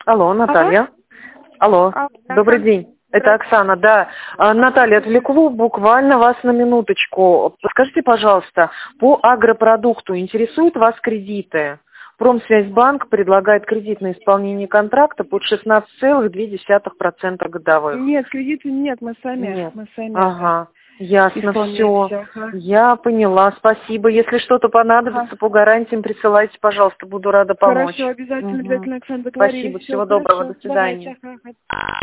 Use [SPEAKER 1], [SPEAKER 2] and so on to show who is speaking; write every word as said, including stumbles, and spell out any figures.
[SPEAKER 1] Алло, Наталья. Алло,
[SPEAKER 2] А,
[SPEAKER 1] добрый день. Это Оксана, да. А, Наталья, отвлеку буквально вас на минуточку. Подскажите, пожалуйста, по агропродукту интересуют вас кредиты? Промсвязьбанк предлагает кредит на исполнение контракта под шестнадцать целых две десятых процента годовых.
[SPEAKER 2] Нет, кредиты нет, мы сами.
[SPEAKER 1] Нет.
[SPEAKER 2] Мы сами.
[SPEAKER 1] Ага. Ясно, все.
[SPEAKER 2] Исполняемся, ага.
[SPEAKER 1] Я поняла, спасибо. Если что-то понадобится
[SPEAKER 2] Ага.
[SPEAKER 1] по гарантиям, присылайте, пожалуйста, буду рада помочь.
[SPEAKER 2] Хорошо, обязательно,
[SPEAKER 1] Мгм.
[SPEAKER 2] обязательно, Оксана, договорились.
[SPEAKER 1] Спасибо,
[SPEAKER 2] Всё,
[SPEAKER 1] всего доброго,
[SPEAKER 2] хорошо.
[SPEAKER 1] до свидания.
[SPEAKER 2] Давайте, ага.